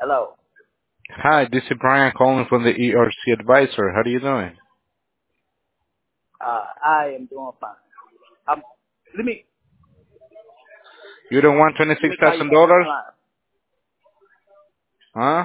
Hello. Hi, this is Brian calling from the ERC Advisor. How are you doing? I am doing fine. Um, let me You don't want let me call you back on the $26,000? line. Huh?